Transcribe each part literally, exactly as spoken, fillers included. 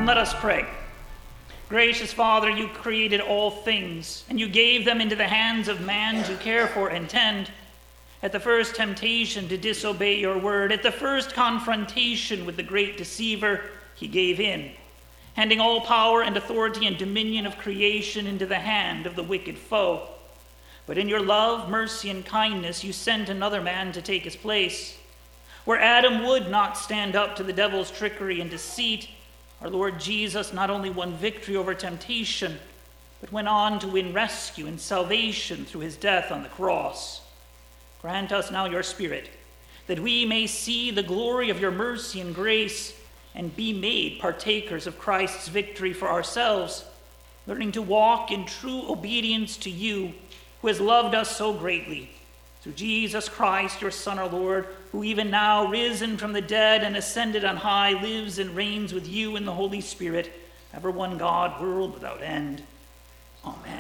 Let us pray. Gracious Father, you created all things, and you gave them into the hands of man to care for and tend. At the first temptation to disobey your word, at the first confrontation with the great deceiver, he gave in, handing all power and authority and dominion of creation into the hand of the wicked foe. But in your love, mercy, and kindness, you sent another man to take his place. Where Adam would not stand up to the devil's trickery and deceit, our Lord Jesus not only won victory over temptation, but went on to win rescue and salvation through his death on the cross. Grant us now your Spirit, that we may see the glory of your mercy and grace and be made partakers of Christ's victory for ourselves, learning to walk in true obedience to you, who has loved us so greatly. Through Jesus Christ, your Son, our Lord, who even now, risen from the dead and ascended on high, lives and reigns with you in the Holy Spirit, ever one God, world without end. Amen.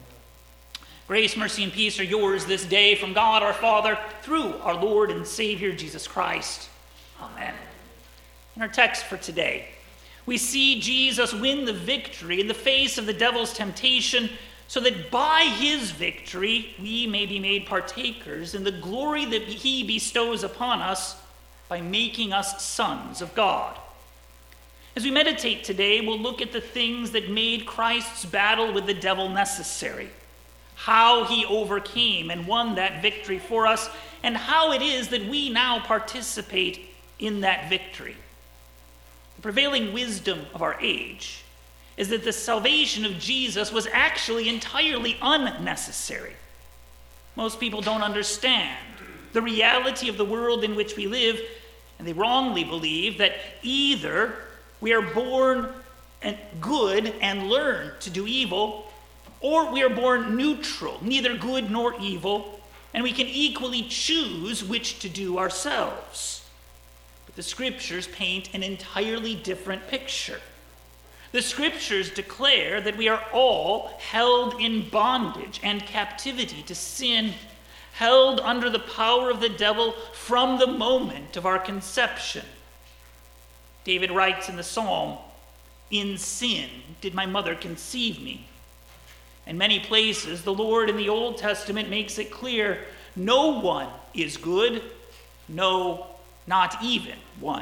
Grace, mercy, and peace are yours this day from God our Father, through our Lord and Savior, Jesus Christ. Amen. In our text for today, we see Jesus win the victory in the face of the devil's temptation, so that by his victory we may be made partakers in the glory that he bestows upon us by making us sons of God. As we meditate today, we'll look at the things that made Christ's battle with the devil necessary, how he overcame and won that victory for us, and how it is that we now participate in that victory. The prevailing wisdom of our age is that the salvation of Jesus was actually entirely unnecessary. Most people don't understand the reality of the world in which we live, and they wrongly believe that either we are born good and learn to do evil, or we are born neutral, neither good nor evil, and we can equally choose which to do ourselves. But the scriptures paint an entirely different picture. The scriptures declare that we are all held in bondage and captivity to sin, held under the power of the devil from the moment of our conception. David writes in the psalm, "In sin did my mother conceive me." In many places, the Lord in the Old Testament makes it clear, no one is good, no, not even one.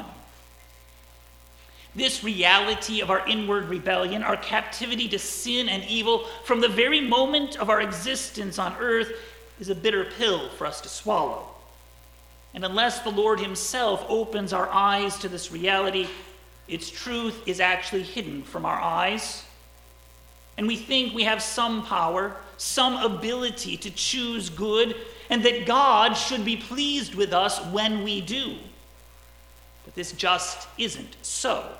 This reality of our inward rebellion, our captivity to sin and evil from the very moment of our existence on earth, is a bitter pill for us to swallow. And unless the Lord himself opens our eyes to this reality, its truth is actually hidden from our eyes. And we think we have some power, some ability to choose good, and that God should be pleased with us when we do. But this just isn't so.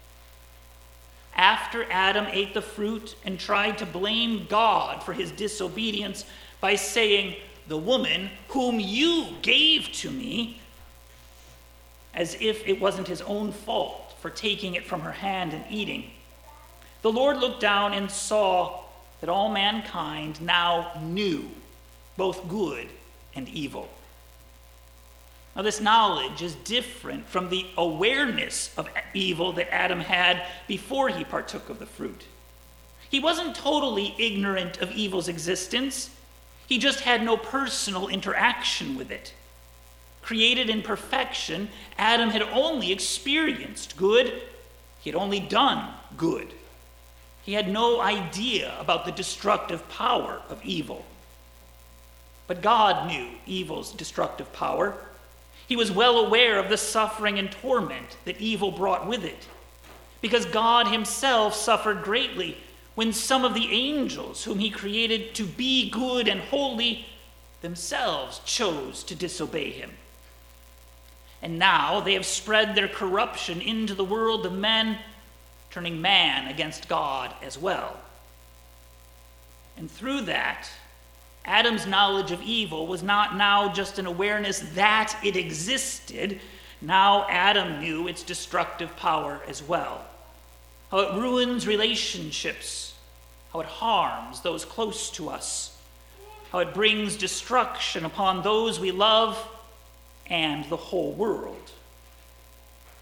After Adam ate the fruit and tried to blame God for his disobedience by saying, "The woman whom you gave to me," as if it wasn't his own fault for taking it from her hand and eating, the Lord looked down and saw that all mankind now knew both good and evil. Now, this knowledge is different from the awareness of evil that Adam had before he partook of the fruit. He wasn't totally ignorant of evil's existence. He just had no personal interaction with it. Created in perfection, Adam had only experienced good. He had only done good. He had no idea about the destructive power of evil. But God knew evil's destructive power. He was well aware of the suffering and torment that evil brought with it, because God himself suffered greatly when some of the angels whom he created to be good and holy themselves chose to disobey him. And now they have spread their corruption into the world of men, turning man against God as well. And through that, Adam's knowledge of evil was not now just an awareness that it existed. Now Adam knew its destructive power as well. How it ruins relationships, how it harms those close to us, how it brings destruction upon those we love and the whole world.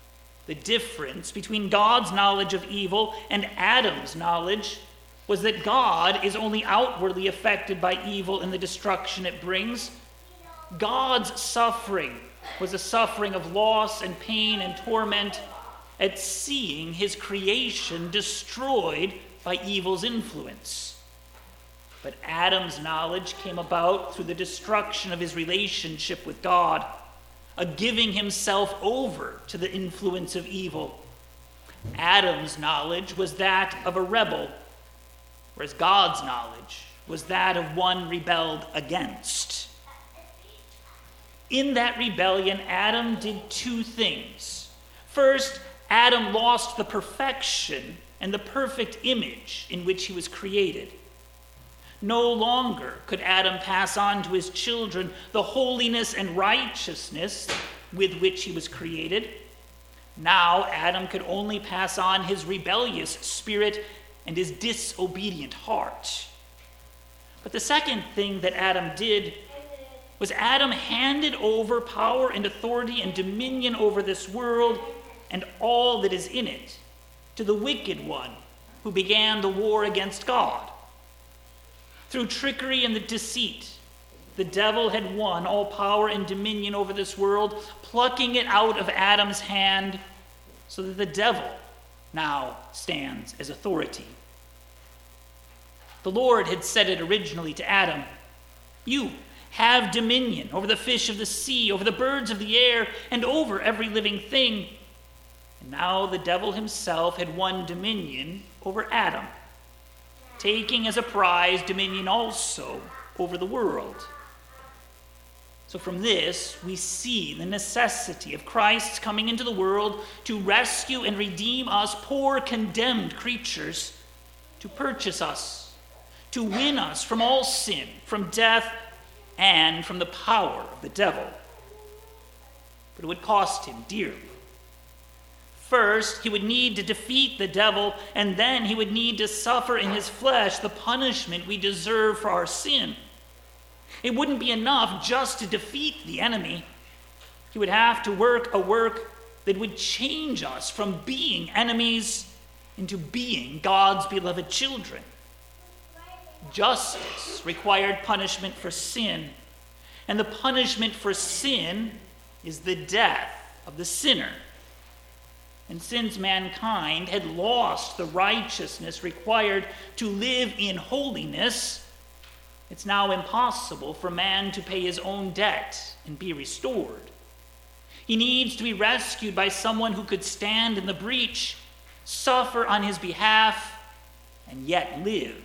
The difference between God's knowledge of evil and Adam's knowledge was that God is only outwardly affected by evil and the destruction it brings. God's suffering was a suffering of loss and pain and torment at seeing his creation destroyed by evil's influence. But Adam's knowledge came about through the destruction of his relationship with God, a giving himself over to the influence of evil. Adam's knowledge was that of a rebel, whereas God's knowledge was that of one rebelled against. In that rebellion, Adam did two things. First, Adam lost the perfection and the perfect image in which he was created. No longer could Adam pass on to his children the holiness and righteousness with which he was created. Now Adam could only pass on his rebellious spirit and his disobedient heart. But the second thing that Adam did was Adam handed over power and authority and dominion over this world and all that is in it to the wicked one who began the war against God. Through trickery and the deceit, the devil had won all power and dominion over this world, plucking it out of Adam's hand so that the devil now stands as authority. The Lord had said it originally to Adam, "You have dominion over the fish of the sea, over the birds of the air, and over every living thing." And now the devil himself had won dominion over Adam, taking as a prize dominion also over the world. So from this, we see the necessity of Christ's coming into the world to rescue and redeem us poor condemned creatures, to purchase us, to win us from all sin, from death, and from the power of the devil. But it would cost him dearly. First, he would need to defeat the devil, and then he would need to suffer in his flesh the punishment we deserve for our sin. It wouldn't be enough just to defeat the enemy. He would have to work a work that would change us from being enemies into being God's beloved children. Justice required punishment for sin, and the punishment for sin is the death of the sinner. And since mankind had lost the righteousness required to live in holiness, it's now impossible for man to pay his own debt and be restored. He needs to be rescued by someone who could stand in the breach, suffer on his behalf, and yet live.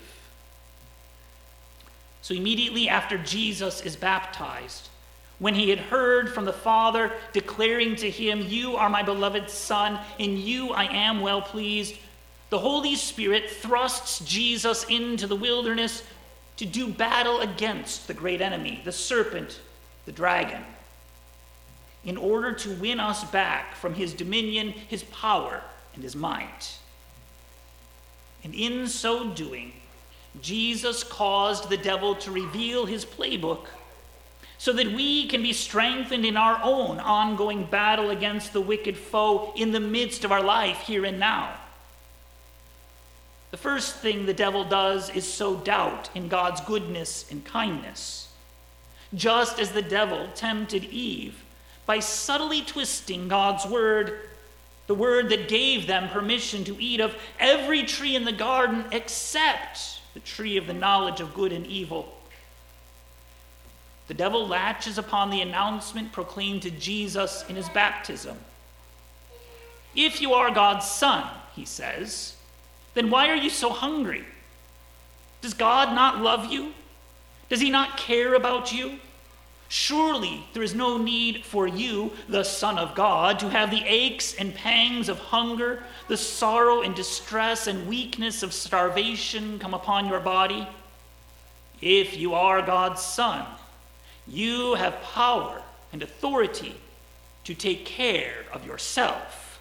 So immediately after Jesus is baptized, when he had heard from the Father declaring to him, "You are my beloved Son, in you I am well pleased," the Holy Spirit thrusts Jesus into the wilderness to do battle against the great enemy, the serpent, the dragon, in order to win us back from his dominion, his power, and his might. And in so doing, Jesus caused the devil to reveal his playbook so that we can be strengthened in our own ongoing battle against the wicked foe in the midst of our life here and now. The first thing the devil does is sow doubt in God's goodness and kindness, just as the devil tempted Eve by subtly twisting God's word, the word that gave them permission to eat of every tree in the garden except the tree of the knowledge of good and evil. The devil latches upon the announcement proclaimed to Jesus in his baptism. "If you are God's son," he says, "then why are you so hungry? Does God not love you? Does he not care about you? Surely there is no need for you, the Son of God, to have the aches and pangs of hunger, the sorrow and distress and weakness of starvation come upon your body. If you are God's son, you have power and authority to take care of yourself."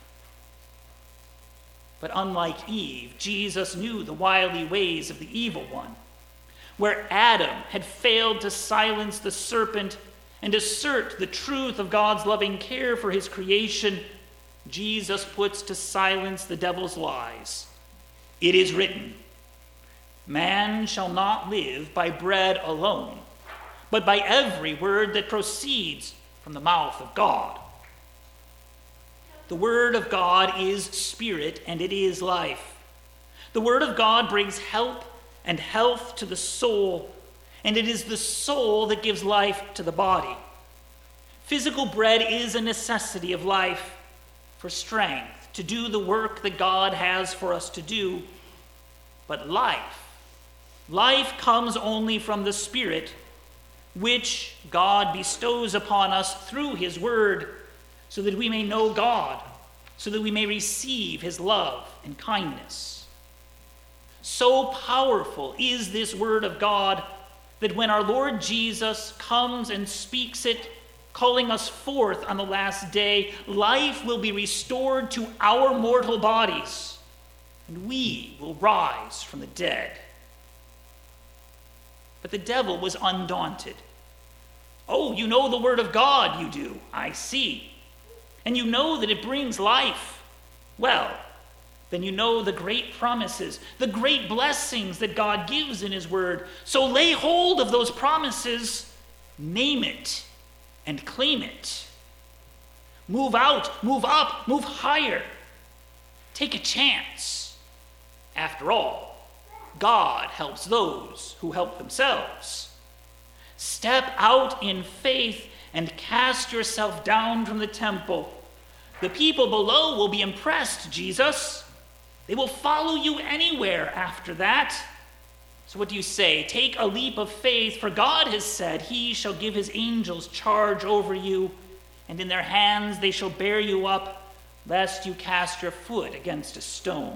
But unlike Eve, Jesus knew the wily ways of the evil one. Where Adam had failed to silence the serpent and assert the truth of God's loving care for his creation, Jesus puts to silence the devil's lies. It is written, "Man shall not live by bread alone, but by every word that proceeds from the mouth of God." The word of God is spirit, and it is life. The word of God brings help and health to the soul, and it is the soul that gives life to the body. Physical bread is a necessity of life for strength, to do the work that God has for us to do. But life, life comes only from the Spirit, which God bestows upon us through his word, so that we may know God, so that we may receive his love and kindness. So powerful is this word of God that when our Lord Jesus comes and speaks it, calling us forth on the last day, life will be restored to our mortal bodies, and we will rise from the dead. But the devil was undaunted. "Oh, you know the word of God, you do, I see. And you know that it brings life. Well, then you know the great promises, the great blessings that God gives in his word. So lay hold of those promises, name it, and claim it. Move out, move up, move higher. Take a chance. After all, God helps those who help themselves. Step out in faith and cast yourself down from the temple. The people below will be impressed, Jesus. They will follow you anywhere after that. So what do you say? Take a leap of faith, for God has said, he shall give his angels charge over you, and in their hands they shall bear you up, lest you cast your foot against a stone."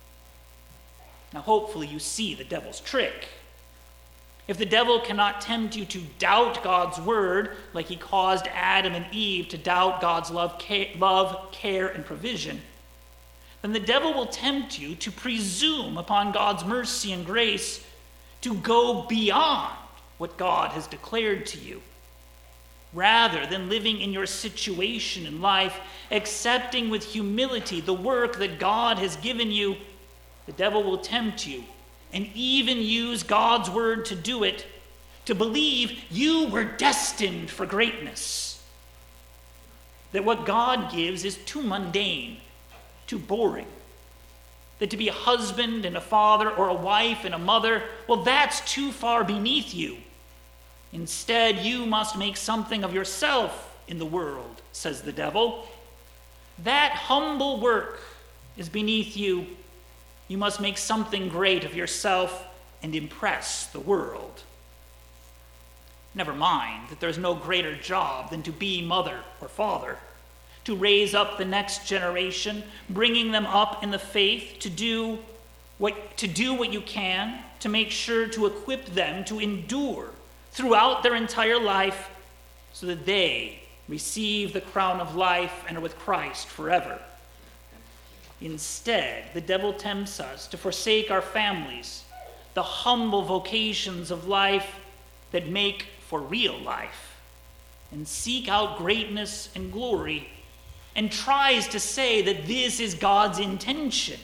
Now hopefully you see the devil's trick. If the devil cannot tempt you to doubt God's word, like he caused Adam and Eve to doubt God's love, care, love, care, and provision, then the devil will tempt you to presume upon God's mercy and grace, to go beyond what God has declared to you. Rather than living in your situation in life, accepting with humility the work that God has given you, the devil will tempt you and even use God's word to do it, to believe you were destined for greatness. That what God gives is too mundane, too boring. That to be a husband and a father or a wife and a mother, well, that's too far beneath you. Instead, you must make something of yourself in the world, says the devil. That humble work is beneath you. You must make something great of yourself and impress the world. Never mind that there's no greater job than to be mother or father, to raise up the next generation, bringing them up in the faith, to do what, to do what you can to make sure to equip them to endure throughout their entire life so that they receive the crown of life and are with Christ forever. Instead, the devil tempts us to forsake our families, the humble vocations of life that make for real life, and seek out greatness and glory, and tries to say that this is God's intention,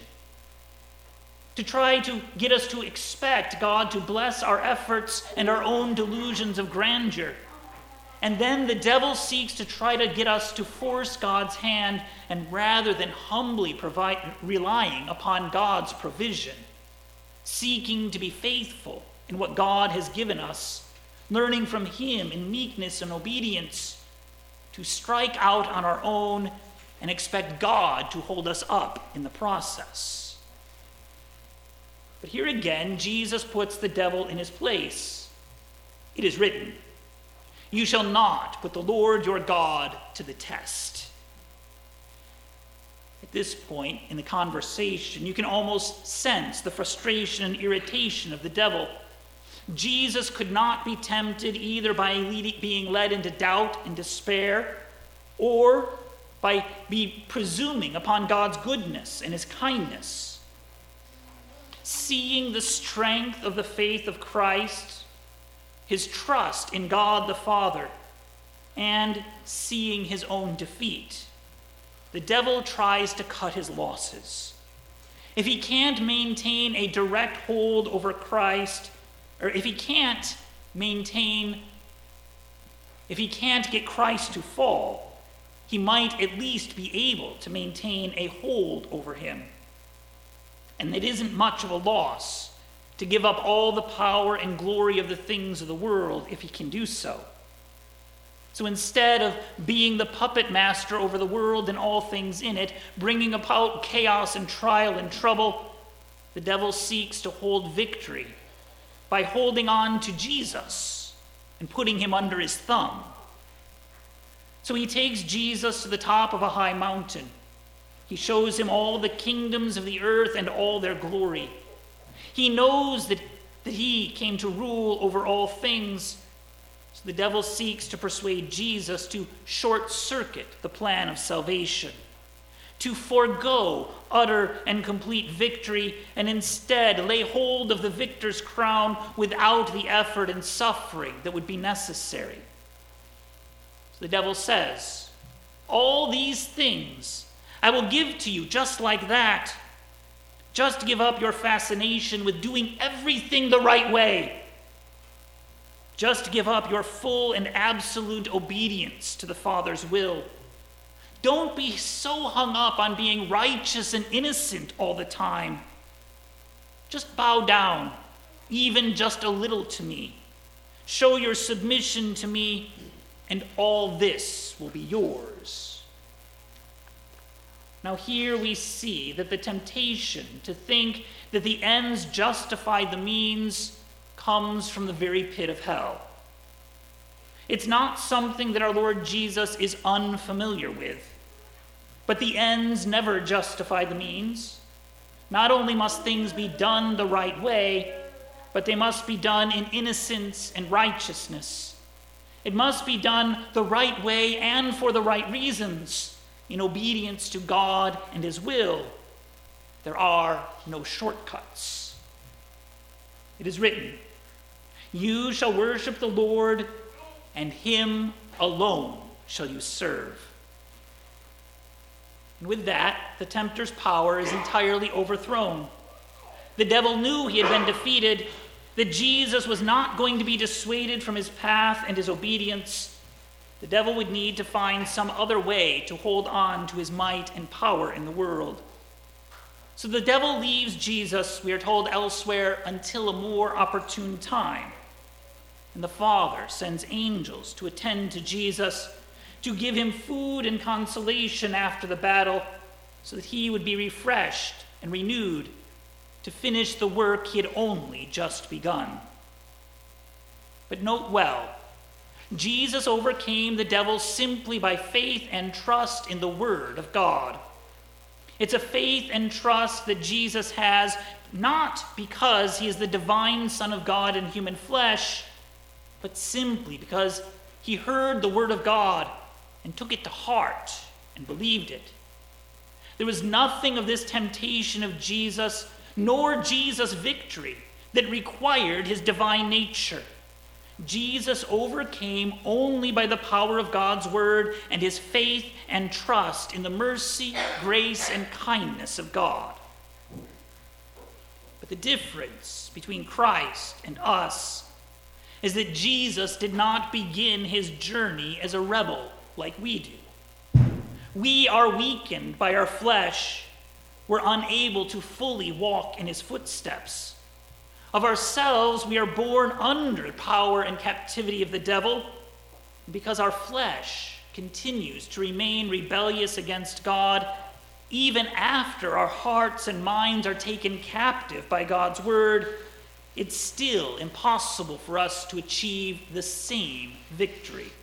to try to get us to expect God to bless our efforts and our own delusions of grandeur. And then the devil seeks to try to get us to force God's hand, and rather than humbly provide, relying upon God's provision, seeking to be faithful in what God has given us, learning from him in meekness and obedience, to strike out on our own and expect God to hold us up in the process. But here again, Jesus puts the devil in his place. It is written, "You shall not put the Lord your God to the test." At this point in the conversation, you can almost sense the frustration and irritation of the devil. Jesus could not be tempted either by being led into doubt and despair, or by be presuming upon God's goodness and his kindness. Seeing the strength of the faith of Christ, his trust in God the Father, and seeing his own defeat, the devil tries to cut his losses. If he can't maintain a direct hold over Christ, or if he can't maintain, if he can't get Christ to fall, he might at least be able to maintain a hold over him. And it isn't much of a loss to give up all the power and glory of the things of the world if he can do so. So instead of being the puppet master over the world and all things in it, bringing about chaos and trial and trouble, the devil seeks to hold victory by holding on to Jesus and putting him under his thumb. So he takes Jesus to the top of a high mountain. He shows him all the kingdoms of the earth and all their glory. He knows that, that he came to rule over all things. So the devil seeks to persuade Jesus to short-circuit the plan of salvation, to forego utter and complete victory, and instead lay hold of the victor's crown without the effort and suffering that would be necessary. So the devil says, all these things I will give to you just like that. Just give up your fascination with doing everything the right way. Just give up your full and absolute obedience to the Father's will. Don't be so hung up on being righteous and innocent all the time. Just bow down, even just a little to me. Show your submission to me, and all this will be yours. Now here we see that the temptation to think that the ends justify the means comes from the very pit of hell. It's not something that our Lord Jesus is unfamiliar with. But the ends never justify the means. Not only must things be done the right way, but they must be done in innocence and righteousness. It must be done the right way and for the right reasons, in obedience to God and his will. There are no shortcuts. It is written, "You shall worship the Lord, and him alone shall you serve." And with that, the tempter's power is entirely overthrown. The devil knew he had been defeated, that Jesus was not going to be dissuaded from his path and his obedience. The devil would need to find some other way to hold on to his might and power in the world. So the devil leaves Jesus, we are told elsewhere, until a more opportune time. And the Father sends angels to attend to Jesus, to give him food and consolation after the battle, so that he would be refreshed and renewed to finish the work he had only just begun. But note well, Jesus overcame the devil simply by faith and trust in the Word of God. It's a faith and trust that Jesus has not because he is the divine Son of God in human flesh, but simply because he heard the Word of God and took it to heart and believed it. There was nothing of this temptation of Jesus, nor Jesus' victory, that required his divine nature. Jesus overcame only by the power of God's word and his faith and trust in the mercy, grace, and kindness of God. But the difference between Christ and us is that Jesus did not begin his journey as a rebel like we do. We are weakened by our flesh. We're unable to fully walk in his footsteps. Of ourselves, we are born under the power and captivity of the devil, because our flesh continues to remain rebellious against God, even after our hearts and minds are taken captive by God's word. It's still impossible for us to achieve the same victory.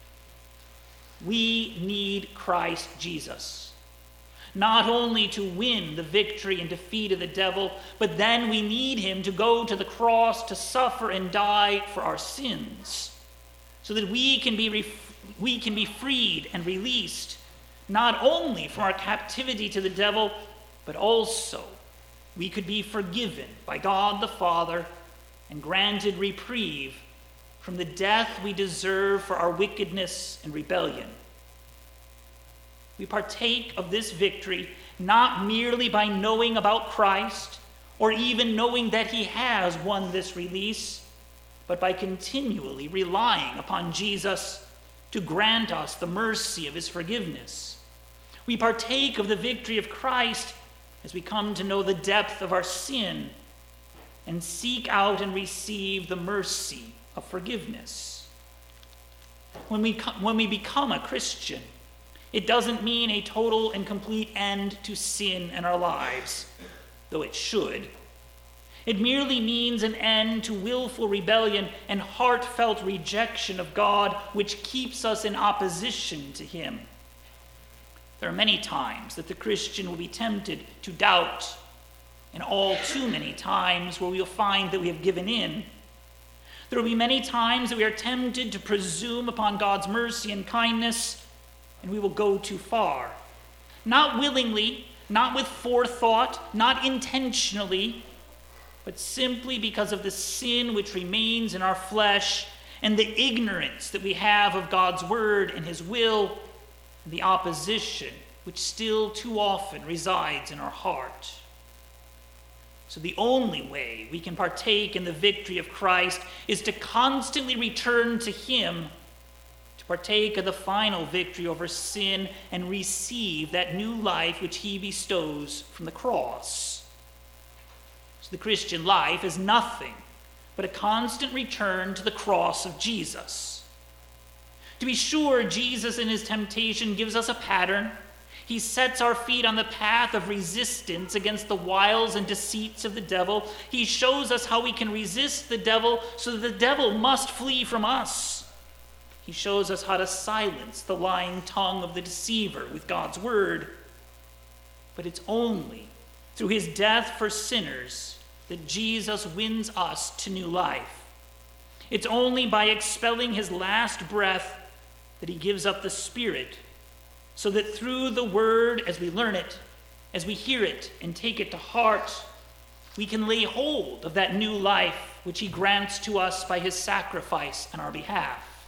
We need Christ Jesus, not only to win the victory and defeat of the devil, but then we need him to go to the cross to suffer and die for our sins, so that we can be ref- we can be freed and released, not only from our captivity to the devil, but also we could be forgiven by God the Father and granted reprieve from the death we deserve for our wickedness and rebellion. We partake of this victory not merely by knowing about Christ or even knowing that he has won this release, but by continually relying upon Jesus to grant us the mercy of his forgiveness. We partake of the victory of Christ as we come to know the depth of our sin and seek out and receive the mercy of forgiveness. When we, when we become a Christian, it doesn't mean a total and complete end to sin in our lives, though it should. It merely means an end to willful rebellion and heartfelt rejection of God, which keeps us in opposition to him. There are many times that the Christian will be tempted to doubt, and all too many times where we will find that we have given in. There will be many times that we are tempted to presume upon God's mercy and kindness, and we will go too far. Not willingly, not with forethought, not intentionally, but simply because of the sin which remains in our flesh and the ignorance that we have of God's word and his will, and the opposition which still too often resides in our heart. So the only way we can partake in the victory of Christ is to constantly return to him, to partake of the final victory over sin and receive that new life which he bestows from the cross. So the Christian life is nothing but a constant return to the cross of Jesus. To be sure, Jesus in his temptation gives us a pattern. He sets our feet on the path of resistance against the wiles and deceits of the devil. He shows us how we can resist the devil so that the devil must flee from us. He shows us how to silence the lying tongue of the deceiver with God's word. But it's only through his death for sinners that Jesus wins us to new life. It's only by expelling his last breath that he gives up the spirit, so that through the word, as we learn it, as we hear it and take it to heart, we can lay hold of that new life which he grants to us by his sacrifice on our behalf.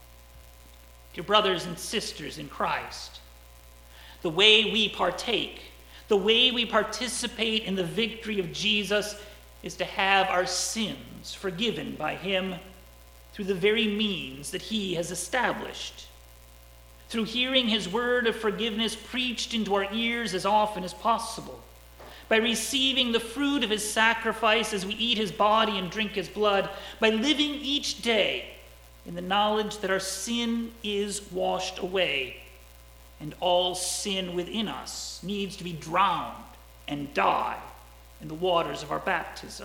Dear brothers and sisters in Christ, the way we partake, the way we participate in the victory of Jesus is to have our sins forgiven by him through the very means that he has established. Through hearing his word of forgiveness preached into our ears as often as possible, by receiving the fruit of his sacrifice as we eat his body and drink his blood, by living each day in the knowledge that our sin is washed away, and all sin within us needs to be drowned and die in the waters of our baptism.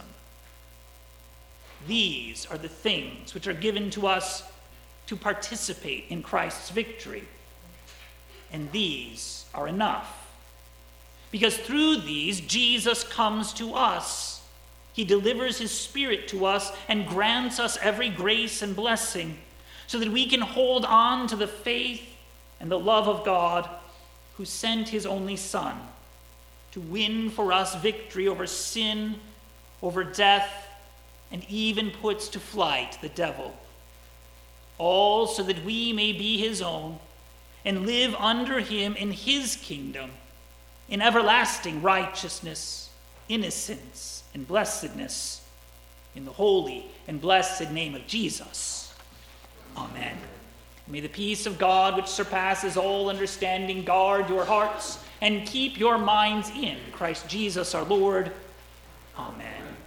These are the things which are given to us to participate in Christ's victory. And these are enough. Because through these, Jesus comes to us. He delivers his Spirit to us and grants us every grace and blessing so that we can hold on to the faith and the love of God, who sent his only Son to win for us victory over sin, over death, and even puts to flight the devil. All so that we may be his own and live under him in his kingdom, in everlasting righteousness, innocence, and blessedness, in the holy and blessed name of Jesus. Amen. May the peace of God, which surpasses all understanding, guard your hearts and keep your minds in Christ Jesus our Lord.